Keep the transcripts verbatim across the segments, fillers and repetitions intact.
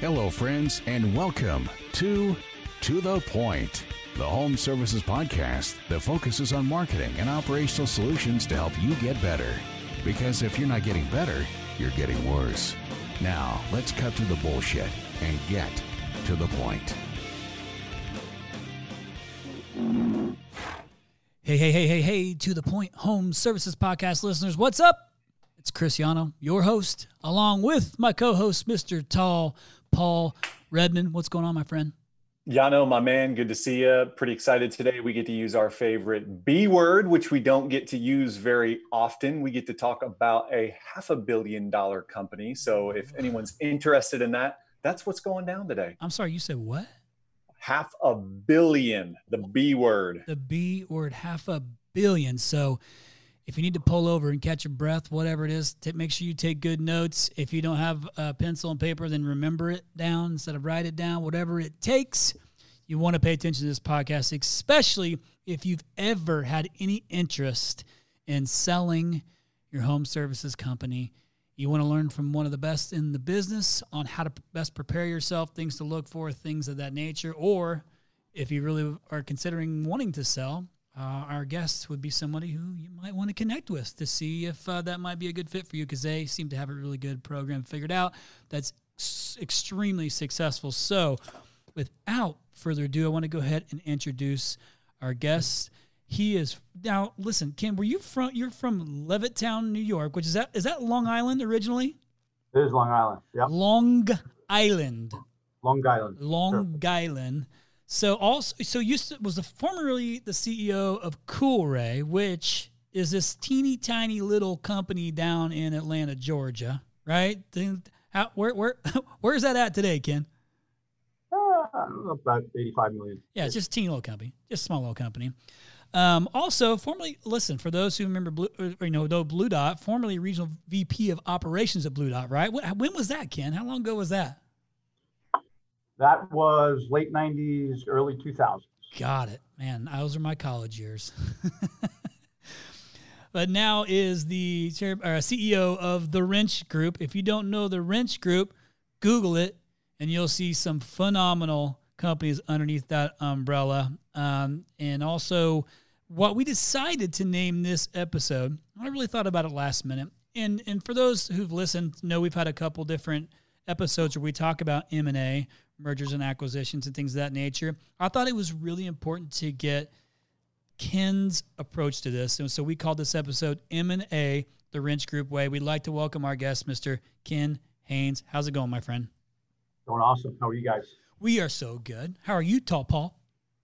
Hello, friends, and welcome to To The Point, the home services podcast that focuses on marketing and operational solutions to help you get better. Because if you're not getting better, you're getting worse. Now, let's cut through the bullshit and get to the point. Hey, hey, hey, hey, hey, To The Point Home Services Podcast listeners, what's up? It's Chris Yano, your host, along with my co-host, Mister Tall Paul Redmond. What's going on, my friend? Yano, my man, good to see you. Pretty excited today. We get to use our favorite B word, which we don't get to use very often. We get to talk about a half a billion dollar company. So if anyone's interested in that, that's what's going down today. I'm sorry, you said what? Half a billion, the B word. The B word, half a billion. So if you need to pull over and catch your breath, whatever it is, t- make sure you take good notes. If you don't have a pencil and paper, then remember it down instead of write it down, whatever it takes. You want to pay attention to this podcast, especially if you've ever had any interest in selling your home services company. You want to learn from one of the best in the business on how to best prepare yourself, things to look for, things of that nature. Or if you really are considering wanting to sell, Uh, our guest would be somebody who you might want to connect with to see if uh, that might be a good fit for you, because they seem to have a really good program figured out that's s- extremely successful. So without further ado, I want to go ahead and introduce our guest. He is now, listen, Ken, were you from, you're from Levittown, New York, which is that, is that Long Island originally? It is Long Island. Yep. Long Island. Long Island. Long Sure. Island. So also, so you was the formerly the C E O of Coolray, which is this teeny tiny little company down in Atlanta, Georgia, right? Then how, where where where's that at today, Ken? Uh, I don't know, about eighty-five million. Yeah, it's just a teeny little company, just a small little company. Um, also, formerly, listen, for those who remember, Blue, or, you know, know Blue Dot, formerly regional V P of operations at Blue Dot, right? When was that, Ken? How long ago was that? That was late nineties, early two thousands. Got it. Man, those are my college years. But now is the chair, or C E O of the Wrench Group. If you don't know the Wrench Group, Google it, and you'll see some phenomenal companies underneath that umbrella. Um, and also, what we decided to name this episode, I really thought about it last minute. And and for those who've listened, know we've had a couple different episodes where we talk about M and A, mergers and acquisitions and things of that nature. I thought it was really important to get Ken's approach to this. And so we called this episode M and A, the Wrench Group Way. We'd like to welcome our guest, Mister Ken Haynes. How's it going, my friend? Going awesome. How are you guys? We are so good. How are you, Tall Paul?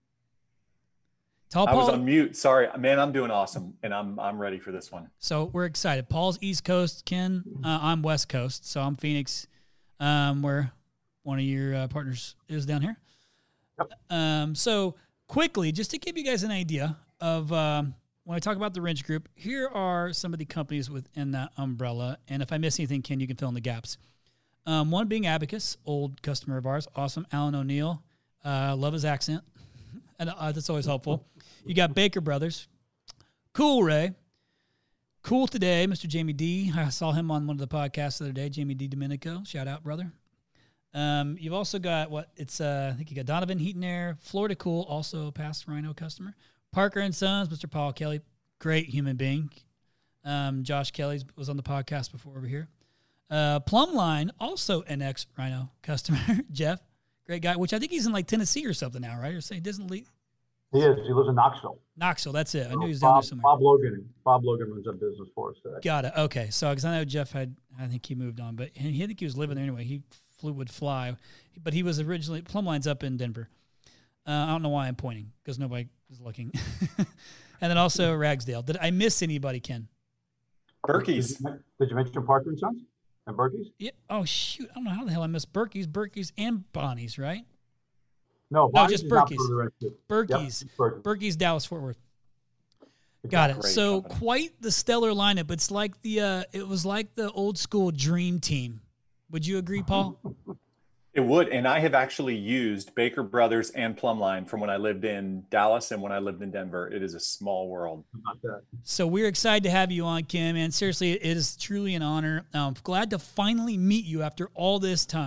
Tall I Paul. was on mute. Sorry, man. I'm doing awesome, and I'm I'm ready for this one. So we're excited. Paul's East Coast. Ken, uh, I'm West Coast. So I'm Phoenix, um, where one of your uh, partners is down here. Yep. Um, so quickly, just to give you guys an idea of um, when I talk about the Wrench Group, here are some of the companies within that umbrella. And if I miss anything, Ken, you can fill in the gaps. Um, one being Abacus, old customer of ours. Awesome. Alan O'Neill. Uh, love his accent. and uh, that's always helpful. You got Baker Brothers. Coolray. Cool Today, Mister Jamie D. I saw him on one of the podcasts the other day, Jamie D. Domenico. Shout out, brother. Um, you've also got what it's, uh, I think you got Donovan Heat and Air, Florida Cool, also a past Rhino customer. Parker and Sons, Mister Paul Kelly, great human being. Um, Josh Kelly was on the podcast before over here. Uh, Plumline, also an ex-Rhino customer. Jeff, great guy, which I think he's in like Tennessee or something now, right? Or saying doesn't leave. He is. He lives in Knoxville. Knoxville, that's it. I knew he was Bob, down there somewhere. Bob Logan. Bob Logan runs a business for us today. Got it. Okay. So, because I know Jeff had, I think he moved on, but he, I think he was living there anyway. He flew, would fly, but he was originally, Plumline's up in Denver. Uh, I don't know why I'm pointing, because nobody is looking. And then also Ragsdale. Did I miss anybody, Ken? Berkey's. Did you, did you mention Parker and Sons and Berkey's? Yeah. Oh, shoot. I don't know how the hell I missed Berkey's, Berkey's, and Bonnie's, right? No, No, Bonnie's just is not Berkey's. part of the Wrench Group. Berkey's. Yep, Berkey's. Berkey's, Dallas, Fort Worth. Got it. Great So company. quite the stellar lineup. It's like the, uh, it was like the old school dream team. Would you agree, Paul? It would, and I have actually used Baker Brothers and Plumline from when I lived in Dallas and when I lived in Denver. It is a small world. About that. So we're excited to have you on, Kim, and seriously, it is truly an honor. I'm glad to finally meet you after all this time.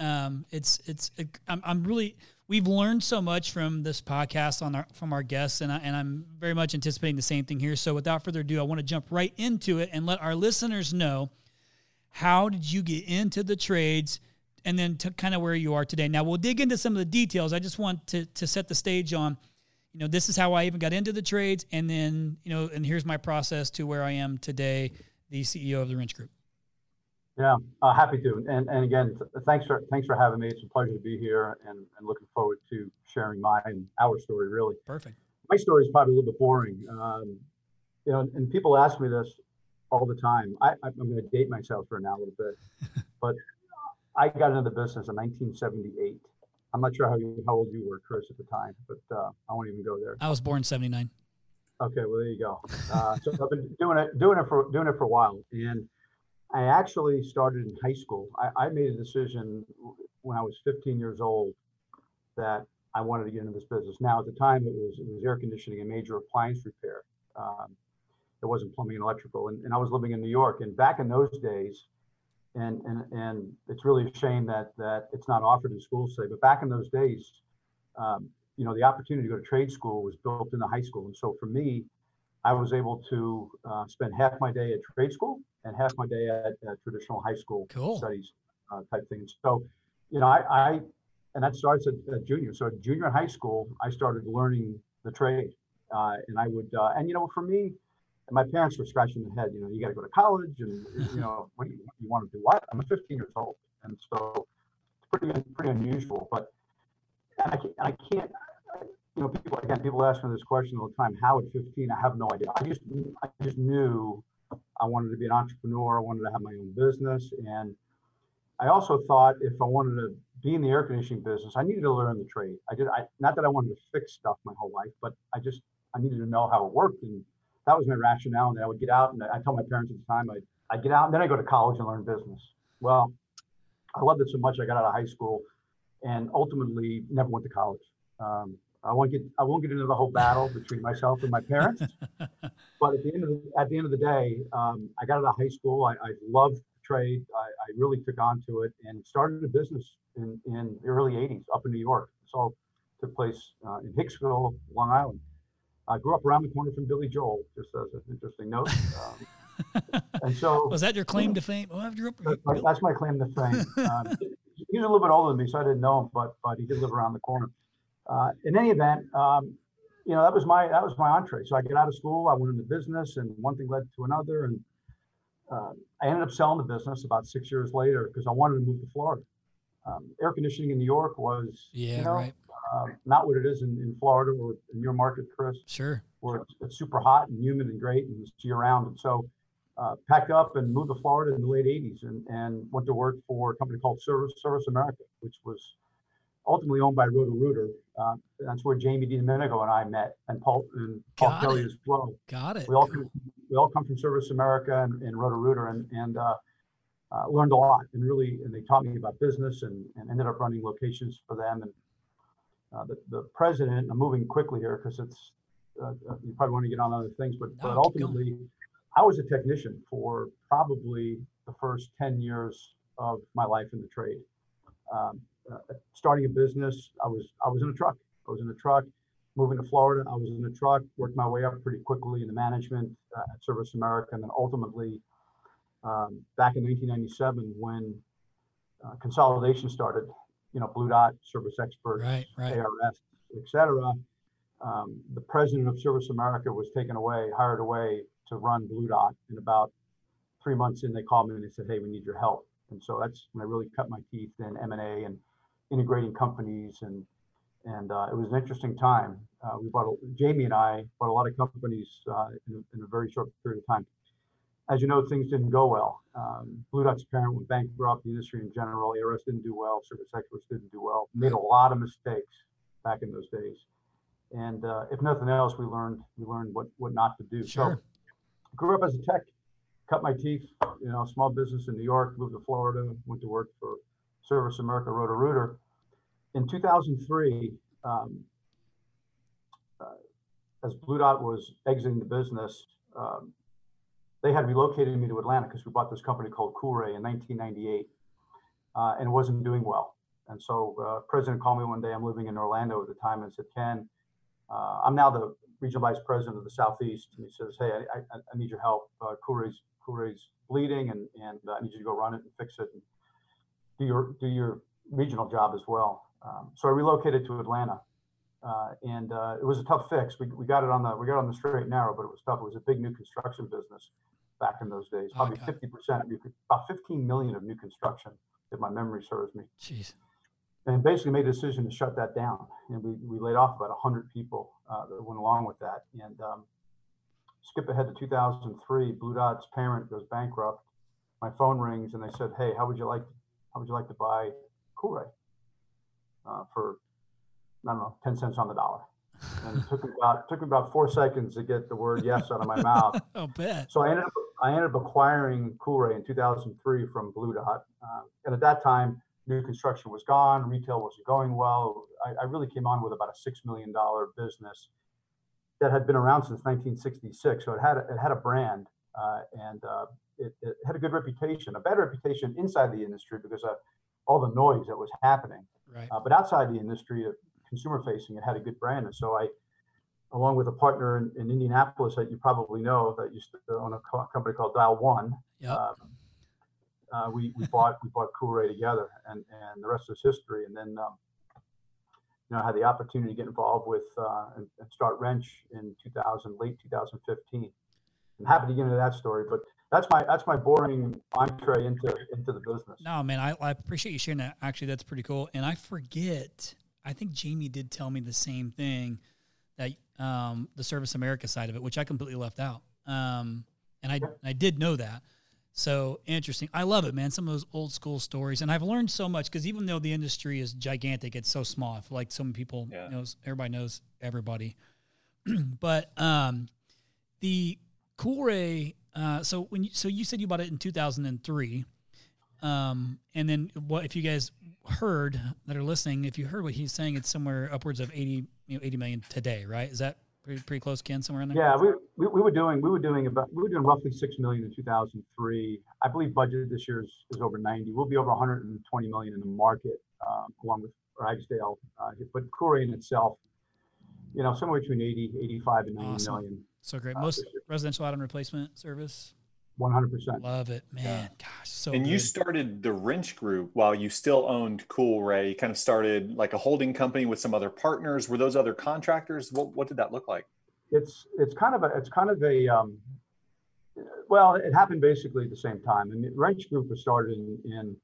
Um, it's it's it, I'm I'm really we've learned so much from this podcast on our from our guests, and I, and I'm very much anticipating the same thing here. So without further ado, I want to jump right into it and let our listeners know, how did you get into the trades, and then to kind of where you are today. Now we'll dig into some of the details. I just want to to set the stage on, you know, this is how I even got into the trades, and then, you know, and here's my process to where I am today, the C E O of the Wrench Group. Yeah, uh, happy to. And and again, th- thanks for thanks for having me. It's a pleasure to be here, and, and looking forward to sharing my and our story. Really, Perfect. my story is probably a little bit boring. Um, you know, and people ask me this all the time. I, I'm going to date myself for now a little bit, but I got into the business in nineteen seventy-eight. I'm not sure how you, how old you were, Chris, at the time, but uh, I won't even go there. I was born in seventy-nine. Okay, well there you go. Uh, so I've been doing it doing it for doing it for a while, and I actually started in high school. I, I made a decision when I was fifteen years old that I wanted to get into this business. Now, at the time, it was it was air conditioning and major appliance repair. Um, it wasn't plumbing and electrical, and, and I was living in New York. And back in those days, and and and it's really a shame that that it's not offered in schools today. But back in those days, um, you know, the opportunity to go to trade school was built into high school. And so for me, I was able to uh, spend half my day at trade school and half my day at, at traditional high school Cool. studies uh, type things. So, you know, I, I and that starts at, at junior. So at junior high school, I started learning the trade, uh, and I would, uh, and you know, for me, my parents were scratching their head. You know, you got to go to college, and you know, what do you, you want to do? What? I'm fifteen years old, and so it's pretty pretty unusual. But I can't, I can't. You know, people again, people ask me this question all the time. How at fifteen? I have no idea. I just, I just knew I wanted to be an entrepreneur. I wanted to have my own business, and I also thought if I wanted to be in the air conditioning business, I needed to learn the trade. I did. I not that I wanted to fix stuff my whole life, but I just I needed to know how it worked, and that was my rationale. And then I would get out, and I told my parents at the time, I'd, I'd get out, and then I go to college and learn business. Well, I loved it so much, I got out of high school, and ultimately never went to college. Um, I won't get I won't get into the whole battle between myself and my parents, but at the end of the, at the end of the day, um, I got out of high school. I, I loved trade. I, I really took on to it and started a business in, in the early eighties up in New York. This all took place uh, in Hicksville, Long Island. I grew up around the corner from Billy Joel, just as an interesting note. Um, and so was that your claim to fame? Oh, I grew up. That's my, that's my claim to fame. Um, he's a little bit older than me, so I didn't know him, but but he did live around the corner. Uh, in any event, um, you know, that was my that was my entree. So I get out of school, I went into business, and one thing led to another, and uh, I ended up selling the business about six years later because I wanted to move to Florida. Um, air conditioning in New York was, Yeah, you know, right. uh, not what it is in, in Florida or in your market, Chris, Sure. where it's, it's super hot and humid and great and it's year round. And so uh, packed up and moved to Florida in the late eighties and, and went to work for a company called Service Service America, which was ultimately owned by Roto-Rooter. Uh, that's where Jamie DiDomenico and I met, and Paul and Paul Got Kelly it. as well. Got it. We all come, we all come from Service America and, and Roto-Rooter, and and uh, uh, learned a lot. And really, and they taught me about business, and, and ended up running locations for them. And uh, the the president. I'm moving quickly here because it's uh, you probably want to get on other things, but No, but keep ultimately, I was a technician for probably the first ten years of my life in the trade. Um, uh, starting a business, I was I was in a truck. I was in a truck. Moving to Florida, I was in a truck. Worked my way up pretty quickly in the management uh, at Service America, and then ultimately, um, back in nineteen ninety-seven, when uh, consolidation started, you know, Blue Dot, Service Experts, Right, right. A R S, et cetera. Um, the president of Service America was taken away, hired away to run Blue Dot. And about three months in, they called me and they said, "Hey, we need your help." And so that's when I really cut my teeth in M and A and integrating companies, and and uh, it was an interesting time. Uh, we bought, a, Jamie and I bought a lot of companies uh, in, a, in a very short period of time. As you know, things didn't go well. Um, Blue Dot's parent went bankrupt, the industry in general. A R S didn't do well, Service Experts didn't do well. Made a lot of mistakes back in those days. And uh, if nothing else, we learned we learned what what not to do. Sure. So, grew up as a tech, cut my teeth, you know, small business in New York, moved to Florida, went to work for Service America, Roto-Rooter. In two thousand three, um, uh, as Blue Dot was exiting the business, um, they had relocated me to Atlanta because we bought this company called Coolray in nineteen ninety-eight. uh, and it wasn't doing well. And so uh, President called me one day. I'm living in Orlando at the time, and said, "Ken, uh, I'm now the regional vice president of the Southeast." And he says, "Hey, I, I, I need your help. Uh, Coolray's Coolray's bleeding, and and uh, I need you to go run it and fix it, and do your do your regional job as well." Um, so I relocated to Atlanta, uh, and uh, it was a tough fix. We we got it on the we got it on the straight and narrow, but it was tough. It was a big new construction business back in those days. Probably Okay. fifty percent, about fifteen million of new construction, if my memory serves me. Jeez. And basically made a decision to shut that down. And we, we laid off about one hundred people uh, that went along with that. And um, skip ahead to two thousand three, Blue Dot's parent goes bankrupt. My phone rings and they said, "Hey, how would you like to, how would you like to buy Coolray uh, for, I don't know, ten cents on the dollar?" And it took me about it took me about four seconds to get the word yes out of my mouth. I'll bet. So I ended up I ended up acquiring Coolray in two thousand three from Blue Dot. Um, and at that time, new construction was gone, retail wasn't going well. I, I really came on with about a six million dollar business that had been around since nineteen sixty-six. So it had a, it had a brand, uh, and uh, it, it had a good reputation, a bad reputation inside the industry because of all the noise that was happening. Right. Uh, but outside the industry, consumer facing, it had a good brand. And so I, along with a partner in, in Indianapolis that you probably know that used to own a co- company called Dial One. Yep. Um, uh, we we bought we bought Coolray together, and and the rest is history. And then um, you know I had the opportunity to get involved with uh, and, and start Wrench in two thousand, late two thousand fifteen. I'm happy to get into that story, but that's my that's my boring entree into into the business. No, man, I, I appreciate you sharing that. Actually, that's pretty cool. And I forget, I think Jamie did tell me the same thing, that um, the Service America side of it, which I completely left out. Um, and I I did know that. So interesting. I love it, man. Some of those old school stories. And I've learned so much because even though the industry is gigantic, it's so small. I feel like so many people Yeah. knows, everybody knows everybody. But um, the Coolray, uh, so when you, so you said you bought it in two thousand three. Um, and then what, if you guys heard that are listening, if you heard what he's saying, it's somewhere upwards of eighty, you know, eighty million today, right? Is that pretty, pretty close, Ken, somewhere in there? Yeah, we, we we were doing we were doing about we were doing roughly six million in two thousand three. I believe budget this year is, is over ninety. We'll be over one hundred twenty million in the market, um, along with Ragsdale. Uh, but Coolray in itself, you know, somewhere between eighty, eighty-five, and ninety Awesome. million. So great. Uh, Most this year. residential add-on replacement service. one hundred percent. Love it, man. Yeah. Gosh, so And good. you started the Wrench Group while you still owned Coolray. You kind of started like a holding company with some other partners. Were those other contractors? What what did that look like? It's it's kind of a it's kind of a um, well, it happened basically at the same time. And the Wrench Group was started in, in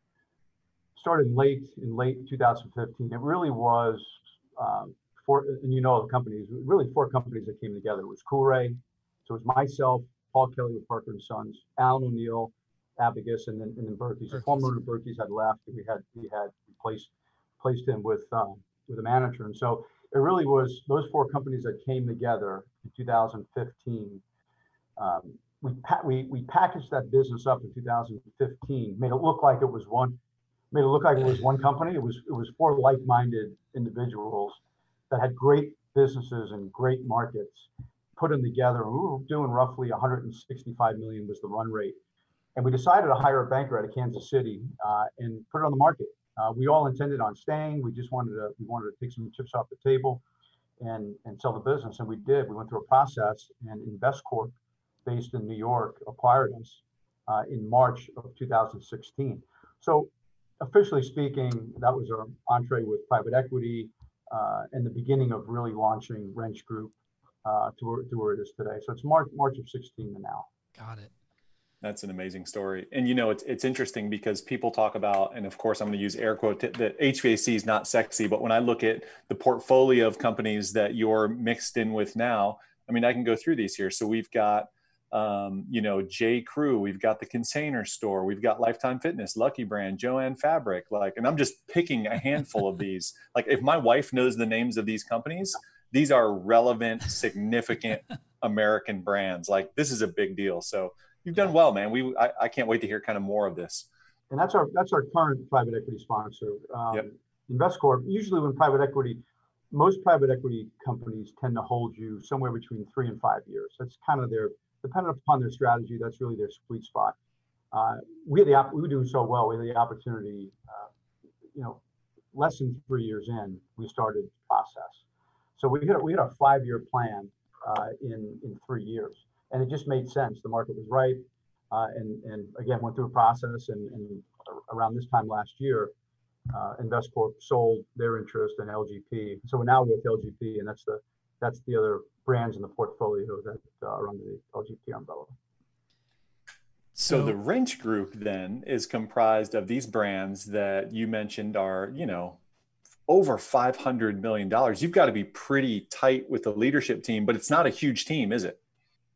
started late in late two thousand fifteen. It really was um, four, and you know the companies, really four companies that came together. It was Coolray, so it was myself, Paul Kelly with Parker and Sons, Alan O'Neill, Abagus, and then and then Berkey's. The Berkey's. former owner of Berkey's had left, and we had we had replaced placed him with um, with a manager. And so it really was those four companies that came together in two thousand fifteen. Um, we, pa- we we packaged that business up in two thousand fifteen, made it look like it was one, made it look like it was one company. It was it was four like-minded individuals that had great businesses and great markets, put them together. And we were doing roughly one hundred sixty-five million was the run rate, and we decided to hire a banker out of Kansas City uh, and put it on the market. Uh, we all intended on staying. We just wanted to we wanted to take some chips off the table and and sell the business, and we did. We went through a process, and InvestCorp, based in New York, acquired us uh, in March of two thousand sixteen. So officially speaking, that was our entree with private equity uh, and the beginning of really launching Wrench Group uh, to, where, to where it is today. So it's March March of sixteen to now. Got it. That's an amazing story. And, you know, it's it's interesting because people talk about, and of course, I'm going to use air quote, that H V A C is not sexy. But when I look at the portfolio of companies that you're mixed in with now, I mean, I can go through these here. So we've got, um, you know, J. Crew, we've got the Container Store, we've got Lifetime Fitness, Lucky Brand, Joanne Fabric, like, and I'm just picking a handful of these. Like, if my wife knows the names of these companies, these are relevant, significant American brands. Like, this is a big deal. So you've done well, man. We I, I can't wait to hear kind of more of this. And that's our that's our current private equity sponsor. Um, Yep. InvestCorp, usually when private equity, most private equity companies tend to hold you somewhere between three and five years. That's kind of their, dependent upon their strategy, that's really their sweet spot. Uh, we had the op- we were doing so well. We had the opportunity, uh, you know, less than three years in, we started the process. So we had a, we had a five-year plan uh, in in three years, and it just made sense. The market was right, uh, and and again went through a process. And, and around this time last year, uh, Investcorp sold their interest in L G P. So we're now with L G P, and that's the that's the other brands in the portfolio that uh, are under the L G P umbrella. So the Wrench Group then is comprised of these brands that you mentioned are, you know, over five hundred million dollars. You've got to be pretty tight with the leadership team, but it's not a huge team, is it?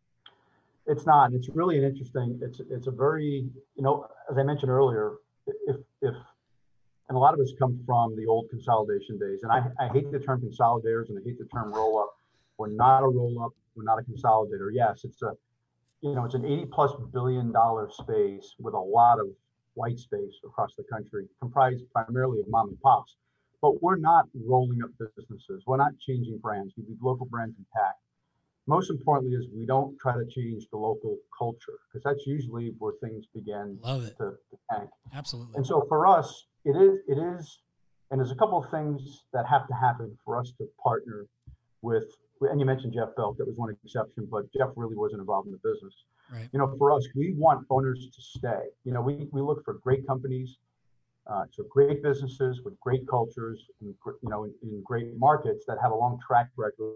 It's not. It's really an interesting, it's it's a very, you know, as I mentioned earlier, if, if and a lot of us come from the old consolidation days, and I, I hate the term consolidators and I hate the term roll up. We're not a roll up, we're not a consolidator. Yes, it's a, you know, it's an eighty plus billion dollar space with a lot of white space across the country, comprised primarily of mom and pops. But we're not rolling up businesses. We're not changing brands. We leave local brands intact. Most importantly is we don't try to change the local culture, because that's usually where things begin Love it. to, to tank. Absolutely. And so for us, it is, it is, and there's a couple of things that have to happen for us to partner with, and you mentioned Jeff Belt, that was one exception, but Jeff really wasn't involved in the business. Right. You know, for us, we want owners to stay. You know, we, we look for great companies, uh, so great businesses with great cultures, and, you know, in, in great markets that have a long track record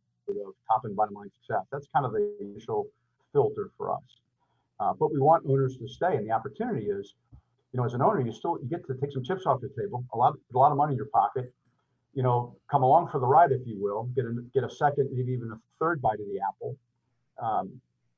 of top and bottom line success. That's kind of the initial filter for us. Uh, but we want owners to stay, and the opportunity is, you know, as an owner, you still you get to take some chips off the table, a lot, a lot of money in your pocket. You know, come along for the ride, if you will, get a, get a second, maybe even a third bite of the apple, um,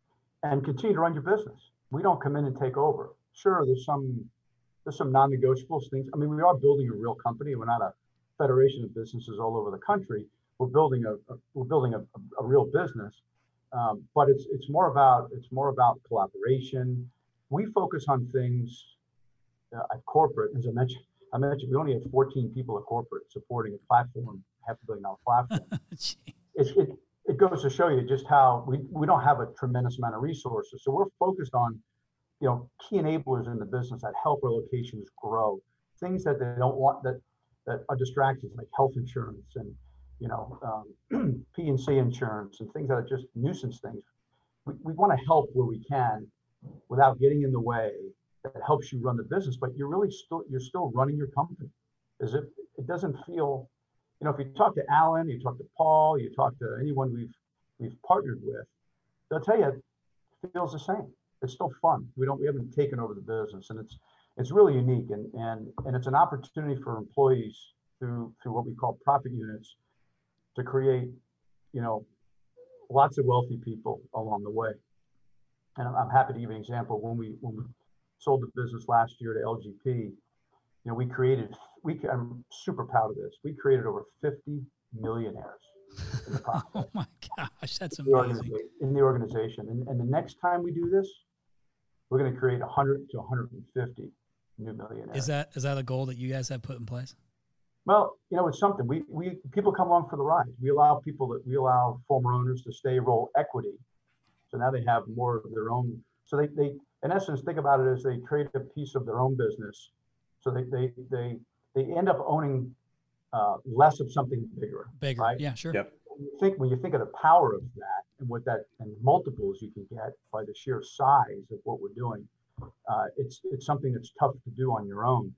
and continue to run your business. We don't come in and take over. Sure, there's some there's some non-negotiables things. I mean, we are building a real company. We're not a federation of businesses all over the country. We're building a, a we're building a, a, a real business, um, but it's it's more about it's more about collaboration. We focus on things uh, at corporate, as I mentioned. I mentioned we only have fourteen people at corporate supporting a platform, half a billion dollar platform. it, it, it goes to show you just how we, we don't have a tremendous amount of resources. So we're focused on, you know, key enablers in the business that help our locations grow. Things that they don't want, that that are distractions, like health insurance and, you know, um, P and C insurance and things that are just nuisance things. We, we want to help where we can without getting in the way. That helps you run the business, but you're really still you're still running your company. As if it doesn't feel, you know, if you talk to Alan, you talk to Paul, you talk to anyone we've we've partnered with, they'll tell you it feels the same. It's still fun. We don't we haven't taken over the business, and it's it's really unique, and and and it's an opportunity for employees through through what we call profit units to create, you know, lots of wealthy people along the way. And I'm, I'm happy to give you an example. When we when we sold the business last year to L G P, you know, we created, we, I'm super proud of this. We created over fifty millionaires in the process. Oh my gosh, that's in the amazing. In the organization. And, and the next time we do this, we're going to create one hundred to one hundred fifty new millionaires. Is that, is that a goal that you guys have put in place? Well, you know, it's something we, we, people come along for the ride. We allow people that we allow former owners to stay, roll equity. So now they have more of their own. So they, they, in essence, think about it as they trade a piece of their own business. So they they they, they end up owning uh, less of something bigger. Bigger, right? Yeah, sure. Yep. When you think when you think of the power of that and what that and multiples you can get by the sheer size of what we're doing, uh, it's it's something that's tough to do on your own.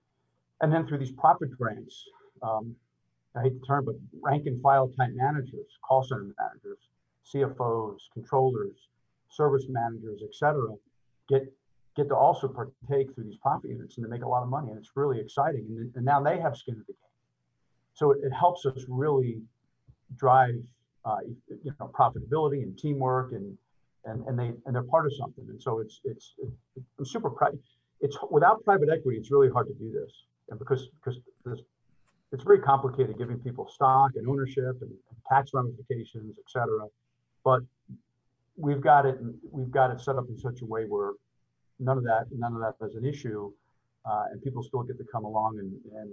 And then through these profit grants, um, I hate the term, but rank and file type managers, call center managers, C F Os, controllers, service managers, et cetera, get get to also partake through these profit units and to make a lot of money. And it's really exciting. And, and now they have skin in the game. So it, it helps us really drive uh, you know, profitability and teamwork, and and and they and they're part of something. And so it's it's, it's I'm super proud. It's without private equity, it's really hard to do this. And because because this, it's very complicated giving people stock and ownership and, and tax ramifications, et cetera. But we've got it we've got it set up in such a way where none of that none of that is an issue, uh, and people still get to come along. And, and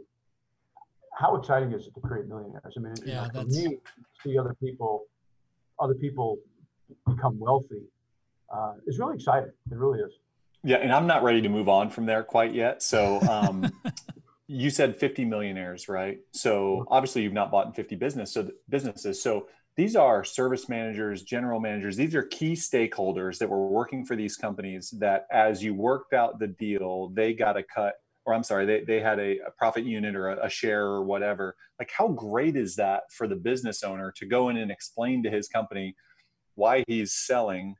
how exciting is it to create millionaires? I mean, yeah, you know, for that's... me, to see other people other people become wealthy uh, is really exciting. It really is. Yeah, and I'm not ready to move on from there quite yet. So um, you said fifty millionaires, right? So obviously you've not bought in fifty business, so businesses. So these are service managers, general managers. These are key stakeholders that were working for these companies that as you worked out the deal, they got a cut, or I'm sorry, they, they had a, a profit unit or a, a share or whatever. Like how great is that for the business owner to go in and explain to his company why he's selling?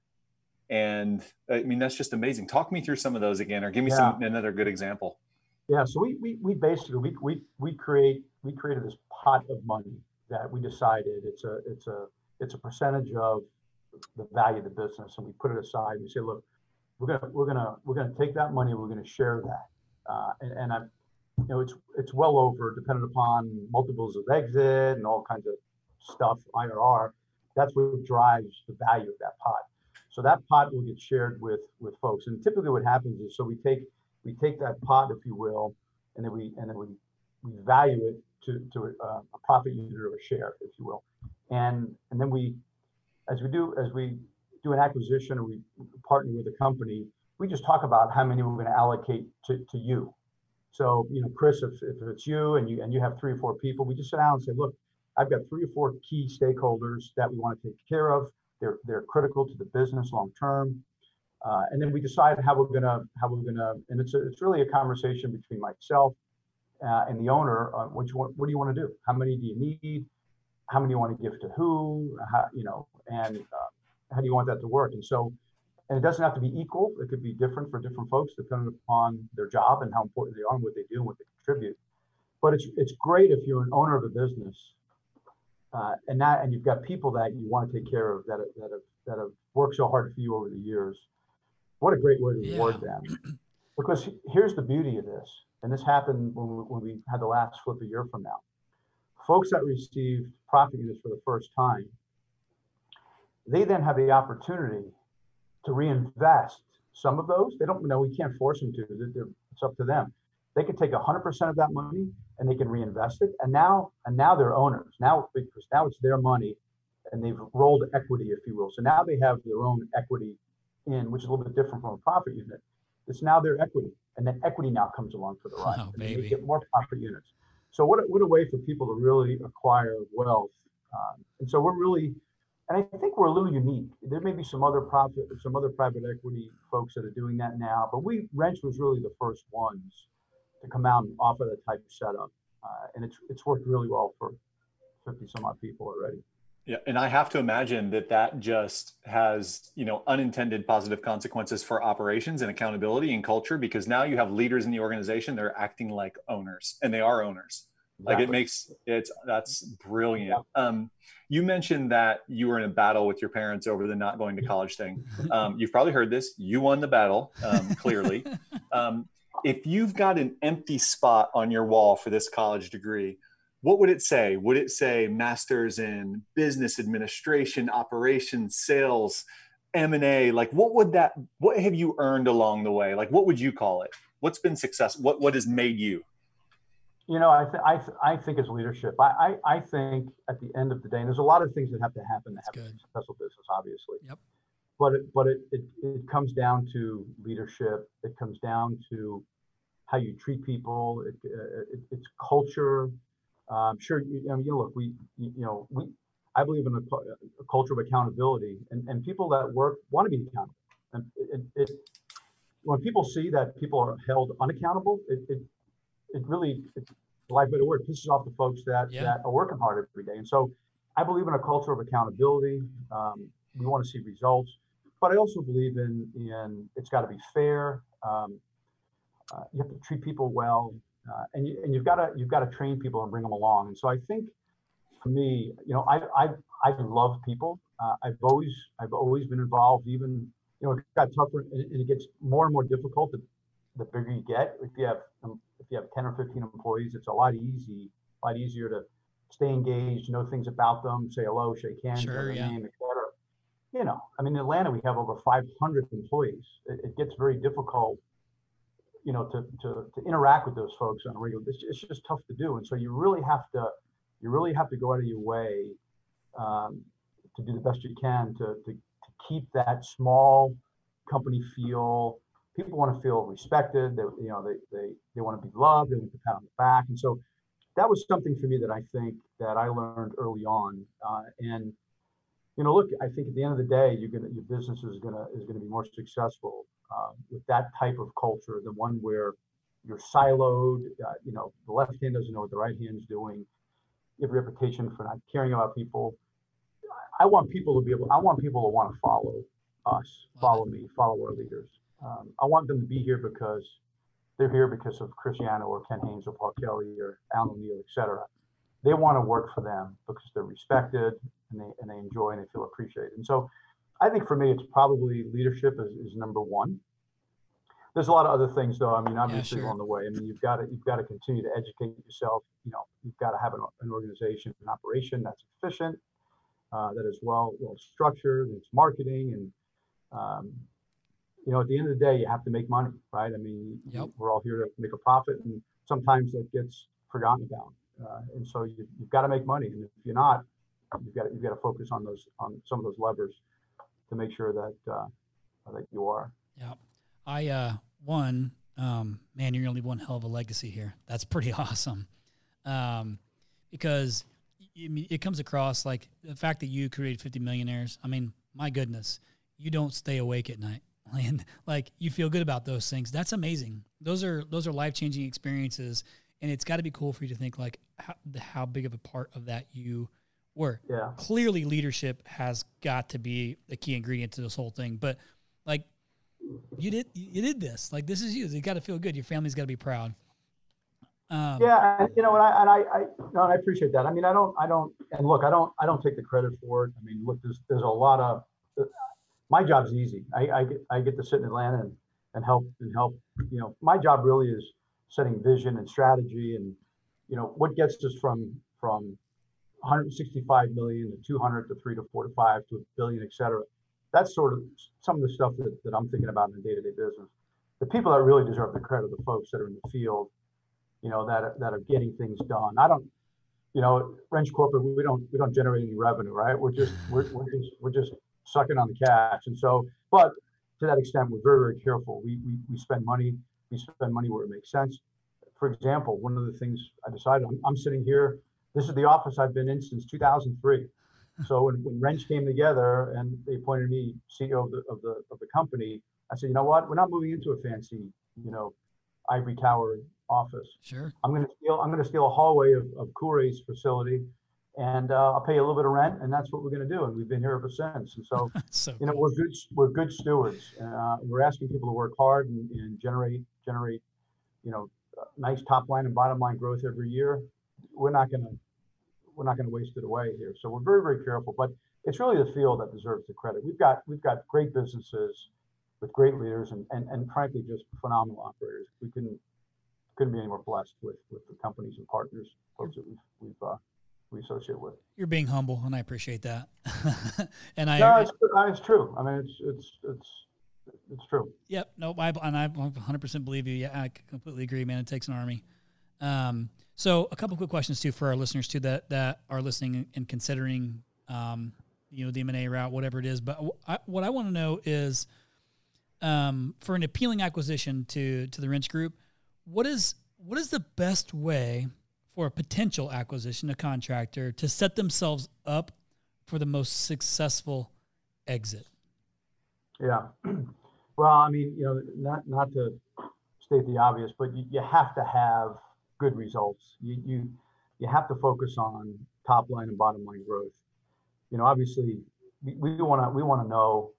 And I mean, that's just amazing. Talk me through some of those again, or give me Yeah. some another good example. Yeah, so we we we basically we we we create we created this pot of money that we decided it's a it's a it's a percentage of the value of the business, and we put it aside. We say, look, we're gonna we're gonna we're gonna take that money, we're gonna share that, uh, and and I'm, you know, it's it's well over, dependent upon multiples of exit and all kinds of stuff, I R R. That's what drives the value of that pot. So that pot will get shared with with folks, and typically what happens is, so we take we take that pot, if you will, and then we and then we we value it to to a, a profit unit or a share, if you will, and and then we, as we do as we do an acquisition or we partner with a company, we just talk about how many we're going to allocate to to you. So you know, Chris, if, if it's you and you and you have three or four people, we just sit down and say, look, I've got three or four key stakeholders that we want to take care of. They're they're critical to the business long term. Uh, and then we decide how we're gonna how we're gonna, and it's a, it's really a conversation between myself uh, and the owner. Uh, what you want, what do you want to do? How many do you need? How many you want to give to who? How, you know, and uh, how do you want that to work? And so, and it doesn't have to be equal. It could be different for different folks depending upon their job and how important they are and what they do and what they contribute. But it's it's great if you're an owner of a business uh, and that and you've got people that you want to take care of that that have that have worked so hard for you over the years. What a great way to reward yeah. them. Because here's the beauty of this, and this happened when we, when we had the last flip a year from now. Folks that received profit units for the first time, they then have the opportunity to reinvest some of those. They don't know, we can't force them to, it's up to them. They can take one hundred percent of that money and they can reinvest it. And now, and now they're owners. Now, because now it's their money and they've rolled equity, if you will. So now they have their own equity in, which is a little bit different from a profit unit. It's now their equity, and then equity now comes along for the ride. Oh, and baby. they get more profit units. So what a, what a way for people to really acquire wealth. Um, and so we're really, and I think we're a little unique. There may be some other profit, some other private equity folks that are doing that now, but we, Wrench was really the first ones to come out and offer that type of setup. Uh, and it's it's worked really well for fifty some odd people already. Yeah, and I have to imagine that that just has, you know, unintended positive consequences for operations and accountability and culture, because now you have leaders in the organization, they're acting like owners, and they are owners. Exactly. Like it makes it's that's brilliant. Yeah. Um, you mentioned that you were in a battle with your parents over the not going to college thing. Um, you've probably heard this. You won the battle, um, clearly. Um, if you've got an empty spot on your wall for this college degree, what would it say? Would it say master's in business administration, operations, sales, M and A? Like what would that, what have you earned along the way? Like what would you call it? What's been success? What, what has made you? You know, I, th- I, th- I think it's leadership. I, I, I think at the end of the day, and there's a lot of things that have to happen to have a successful business, obviously. Yep. But it, but it, it, it comes down to leadership. It comes down to how you treat people. It, uh, it, it's culture. Um, sure, you, I mean, you know, look, we, you, you know, we, I believe in a, a culture of accountability, and, and people that work want to be accountable. And it, it, when people see that people are held unaccountable, it, it, it really, it's like better word, pisses off the folks that, yeah. that are working hard every day. And so I believe in a culture of accountability. Um, we want to see results, but I also believe in, in it's got to be fair. Um, uh, you have to treat people well. Uh, and you, and you've got to you've got to train people and bring them along. And so I think, for me, you know, I I I love people. Uh, I've always I've always been involved. Even you know, it got tougher and it gets more and more difficult the, the bigger you get. If you have um, if you have ten or fifteen employees, it's a lot easy, a lot easier to stay engaged, know things about them, say hello, shake hands, sure, their yeah. name, et cetera. You know, I mean, in Atlanta we have over five hundred employees. It, it gets very difficult. You know, to, to, to interact with those folks on a regular, it's, it's just tough to do. And so you really have to, you really have to go out of your way um, to do the best you can to, to, to keep that small company feel. people want to feel respected. They, you know, they, they, they want to be loved. They want to pat on the back. And so that was something for me that I think that I learned early on. Uh, and, you know, look, I think at the end of the day, you're gonna, your business is gonna is gonna be more successful uh, with that type of culture than one where you're siloed. Uh, you know, the left hand doesn't know what the right hand's doing. You have a reputation for not caring about people. I want people to be able. I want people to want to follow us, follow me, follow our leaders. Um, I want them to be here because they're here because of Cristiano or Ken Haynes or Paul Kelly or Alan O'Neill, et cetera. They want to work for them because they're respected and they and they enjoy and they feel appreciated. And so I think for me, it's probably leadership is, is number one. There's a lot of other things though. I mean, obviously yeah, sure. along the way. I mean, you've got to you've got to continue to educate yourself. You know, you've got to have an, an organization, an operation that's efficient, uh, that is well well structured, and it's marketing, and um, you know, at the end of the day, you have to make money, right? I mean, yep. we're all here to make a profit, and sometimes that gets forgotten about. Uh, and so you, you've got to make money, and if you're not, you've got to, you've got to focus on those on some of those levers to make sure that uh, that you are. Yeah, I uh, one um, man, you're gonna leave one hell of a legacy here. That's pretty awesome, um, because it, it comes across like the fact that you created fifty millionaires. I mean, my goodness, you don't stay awake at night, and like you feel good about those things. That's amazing. Those are those are life changing experiences. And it's got to be cool for you to think like how, how big of a part of that you were. Yeah. Clearly, leadership has got to be a key ingredient to this whole thing. But like, you did you did this. Like, this is you. You got to feel good. Your family's got to be proud. Um, yeah, and you know, and I and I, I no, I appreciate that. I mean, I don't, I don't, and look, I don't, I don't take the credit for it. I mean, look, there's there's a lot of. My job's easy. I, I get I get to sit in Atlanta and and help and help. You know, my job really is setting vision and strategy, and you know what gets us from from one hundred sixty-five million to two hundred to three to four to five to a billion, et cetera. That's sort of some of the stuff that, that I'm thinking about in the day-to-day business. The people that really deserve the credit are the folks that are in the field, you know, that are, that are getting things done. I don't, you know, Wrench Corporate, we don't we don't generate any revenue, right? We're just we're we're just we're just sucking on the cash, and so, but to that extent, we're very very careful. We we we spend money. We spend money where it makes sense. For example, one of the things I decided, I'm, I'm sitting here, this is the office I've been in since two thousand three. So when, when Wrench came together and they appointed me C E O of the, of the of the company, I said, you know what, we're not moving into a fancy, you know, ivory tower office. Sure. I'm going to steal, I'm going to steal a hallway of, of Couray's facility, and uh, I'll pay you a little bit of rent, and that's what we're going to do. And we've been here ever since. And so, so you know, cool. we're good, we're good stewards. Uh, we're asking people to work hard and, and generate, generate, you know, nice top line and bottom line growth every year. We're not going to, we're not going to waste it away here. So we're very, very careful, but it's really the field that deserves the credit. We've got, we've got great businesses with great leaders and, and, and frankly, just phenomenal operators. We couldn't, couldn't be any more blessed with, with the companies and partners, folks that we've, we've, uh, we associate with. You're being humble, and I appreciate that. and I, no, it's, it's true. I mean, it's, it's, it's, it's true. Yep. Nope. I, and I one hundred percent believe you. Yeah, I completely agree, man. It takes an army. Um, so a couple quick questions too for our listeners too that, that are listening and considering, um, you know, the M and A route, whatever it is. But I, what I want to know is, um, for an appealing acquisition to, to the Wrench Group, what is, what is the best way for a potential acquisition, a contractor, to set themselves up for the most successful exit? Yeah. Well, I mean, you know, not not to state the obvious, but you, you have to have good results. You you you have to focus on top line and bottom line growth. You know, obviously, we want to we want to know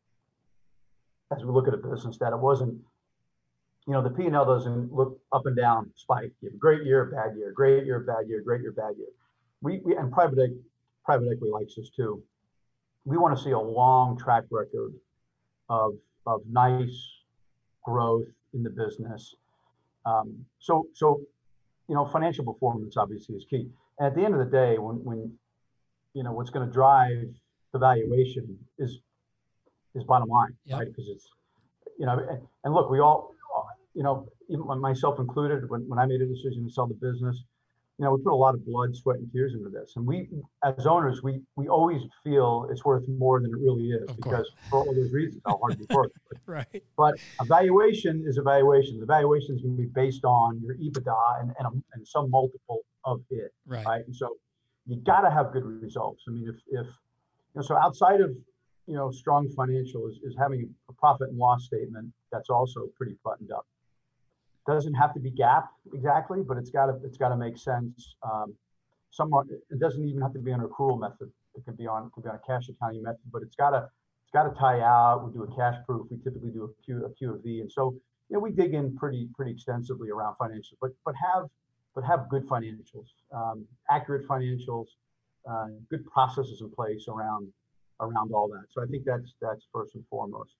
as we look at a business that it wasn't, you know, the P and L doesn't look up and down spike. You have a great year, bad year, great year, bad year, great year, bad year. We we and private private equity likes this too. We want to see a long track record of of nice growth in the business. Um, so, so, you know, financial performance obviously is key. And at the end of the day, when, when you know, what's going to drive the valuation is, is bottom line, yep. right? Because it's, you know, and, and look, we all, you know, even myself included, when, when I made a decision to sell the business, you know, we put a lot of blood, sweat, and tears into this. And we, as owners, we we always feel it's worth more than it really is Of because course. for all those reasons, how hard we work. But, Right. but evaluation is evaluation. The evaluation is going to be based on your EBITDA and, and, a, and some multiple of it. Right. Right. And so you got to have good results. I mean, if, if, you know, so outside of, you know, strong financial is, is having a profit and loss statement that's also pretty buttoned up. Doesn't have to be GAAP exactly, but it's got to it's got to make sense. Um, somewhat, it doesn't even have to be on an accrual method. It could be on it could be on a cash accounting method, but it's got to it's got to tie out. We do a cash proof. We typically do a Q a Q of V, and so you know we dig in pretty pretty extensively around financials. But but have but have good financials, um, accurate financials, uh, good processes in place around around all that. So I think that's that's first and foremost.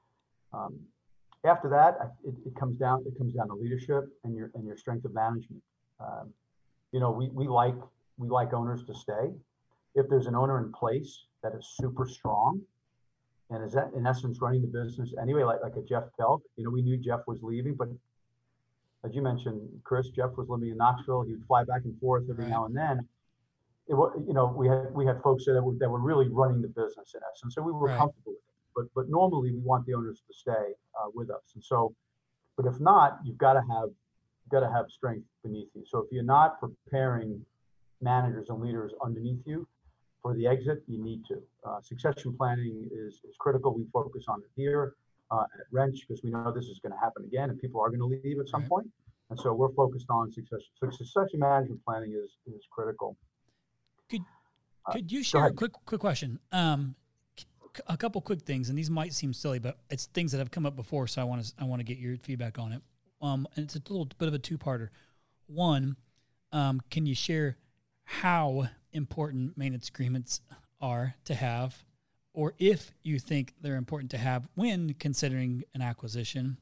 Um, After that, it, it comes down it comes down to leadership and your and your strength of management. Um, you know, we we like we like owners to stay. If there's an owner in place that is super strong and is that in essence running the business anyway, like like a Jeff Belk. You know, we knew Jeff was leaving, but as you mentioned, Chris, Jeff was living in Knoxville. He would fly back and forth every Right. now and then. It was, you know, we had we had folks that were that were really running the business in essence, so we were Right. comfortable with it. But but normally we want the owners to stay uh, with us, and so, but if not, you've got to have you've got to have strength beneath you. So if you're not preparing managers and leaders underneath you for the exit, you need to. Uh, succession planning is is critical. We focus on it here uh, at Wrench because we know this is going to happen again, and people are going to leave at some Right. point. And so we're focused on succession. So succession management planning is is critical. Could Uh, could you go share a ahead. quick quick question? Um, c- a couple quick things, and these might seem silly, but it's things that have come up before, so I want to I want to get your feedback on it. Um, and it's a little bit of a two-parter. One, um, can you share how important maintenance agreements are to have, or if you think they're important to have when considering an acquisition?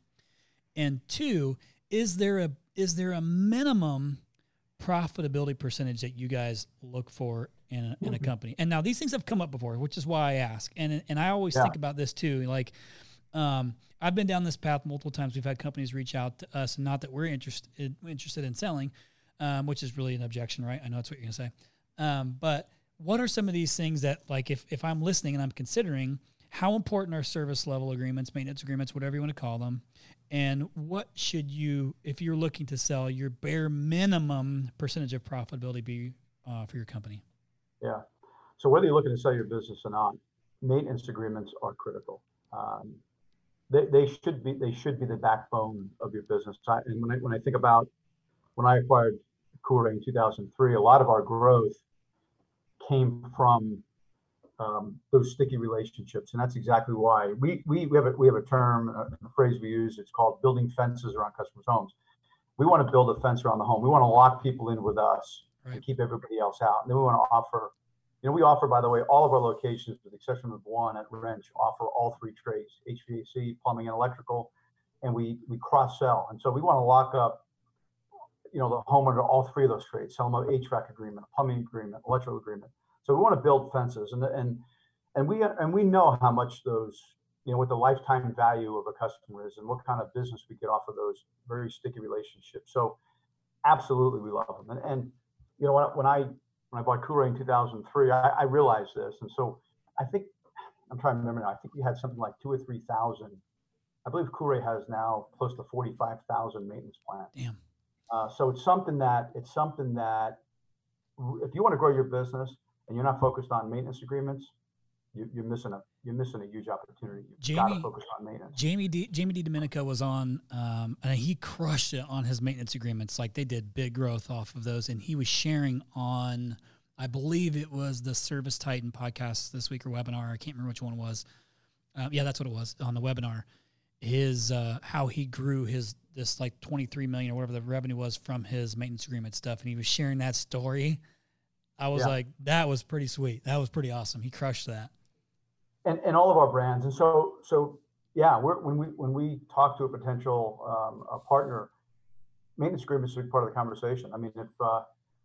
And two, is there a is there a minimum profitability percentage that you guys look for in a, in a company? And now these things have come up before, which is why I ask. And and I always Yeah. think about this too. Like, um, I've been down this path multiple times. We've had companies reach out to us, and not that we're interested interested in selling, um, which is really an objection, right? I know that's what you're gonna say. Um, but what are some of these things that, like, if if I'm listening and I'm considering, how important are service level agreements, maintenance agreements, whatever you want to call them? And what should you, if you're looking to sell, your bare minimum percentage of profitability be uh, for your company? Yeah. So whether you're looking to sell your business or not, maintenance agreements are critical. Um, they, they should be they should be the backbone of your business. I, and when I when I think about when I acquired Couray in two thousand three, a lot of our growth came from um, those sticky relationships, and that's exactly why we we, we have a we have a term, a, a phrase we use. It's called building fences around customers' homes. We want to build a fence around the home. We want to lock people in with us Right. and keep everybody else out. And then we want to offer, you know, we offer, by the way, all of our locations, with the exception of one at Wrench, offer all three trades: H V A C, plumbing, and electrical, and we we cross sell. And so we want to lock up, you know, the homeowner to all three of those trades. Sell them an H V A C agreement, a plumbing agreement, electrical agreement. So we want to build fences, and and and we and we know how much those, you know, what the lifetime value of a customer is, and what kind of business we get off of those very sticky relationships. So absolutely, we love them. And and you know, when, when I when I bought Couray in two thousand three, I, I realized this, and so I think I'm trying to remember now. I think we had something like two or three thousand. I believe Couray has now close to forty-five thousand maintenance plans. Damn. Uh, so it's something that it's something that if you want to grow your business and you're not focused on maintenance agreements, you, you're missing a you're missing a huge opportunity. You've got to Jamie- focus on maintenance. Jamie D, Jamie D. Domenico was on, um, and he crushed it on his maintenance agreements. Like, they did big growth off of those, and he was sharing on, I believe it was the Service Titan podcast this week or webinar. I can't remember which one it was. Uh, yeah, that's what it was on the webinar. His uh, how he grew his this like twenty-three million or whatever the revenue was from his maintenance agreement stuff, and he was sharing that story. I was Yeah. like, that was pretty sweet. That was pretty awesome. He crushed that. and, and all of our brands. And so, so yeah, we're, when we when we talk to a potential um, a partner, maintenance agreements are part of the conversation. I mean, if uh,